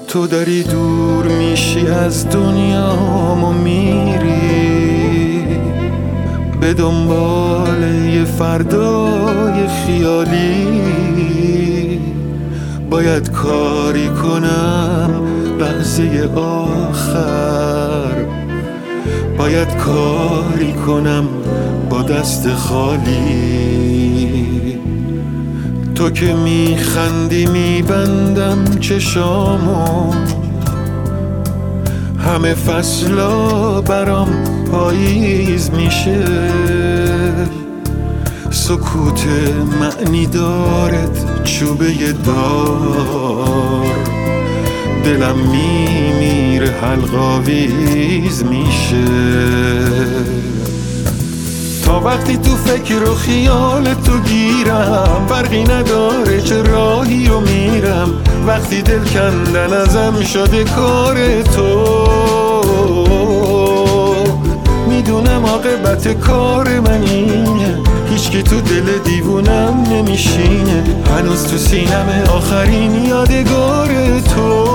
تو داری دور میشی از دنیام و میری به دنبال یه فردای خیالی. باید کاری کنم لحظه آخر، باید کاری کنم با دست خالی. تو که میخندی میبندم چشامو، همه فصلا برام پاییز میشه. سکوت معنی دارت چوبه دار، دلم میمیره حلقاویز میشه. تا وقتی تو فکر و خیال تو گیرم، فرقی نداره چه راهی رو میرم. وقتی دل کندن ازم شده کار تو، میدونم عاقبت کار من اینه. هیچکی تو دل دیوونم نمیشینه، هنوز تو سینم آخرین یادگار تو.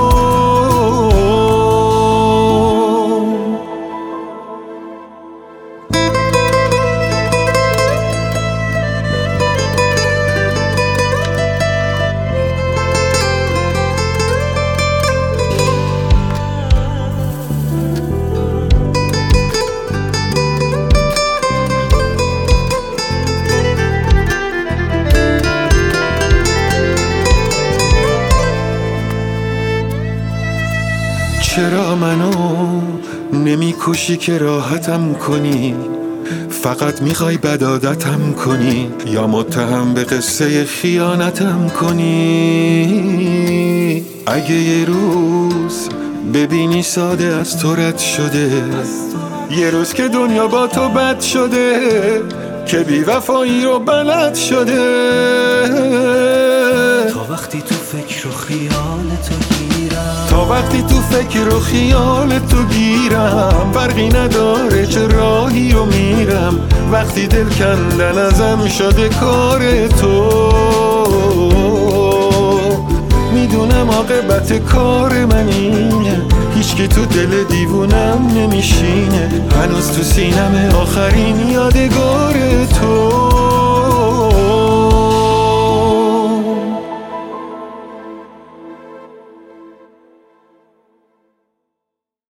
چرا منو نمیکشی که راحتم کنی؟ فقط میخوای بدعادتم کنی یا متهم به قصه خیانتم کنی؟ اگه یه روز ببینی ساده از تو رد شده، یه روز که دنیا با تو بد شده، که بی‌وفایی رو بلد شده. تا وقتی تو فکر و خیال تو گیرم، تا وقتی تو فکر و خیال تو گیرم، فرقی نداره چه راهی رو میرم. وقتی دل کندن ازم شده کار تو، میدونم عاقبت کار من اینه. هیچکی تو دل دیوونم نمیشینه، هنوز تو سینم آخرین یادگار تو.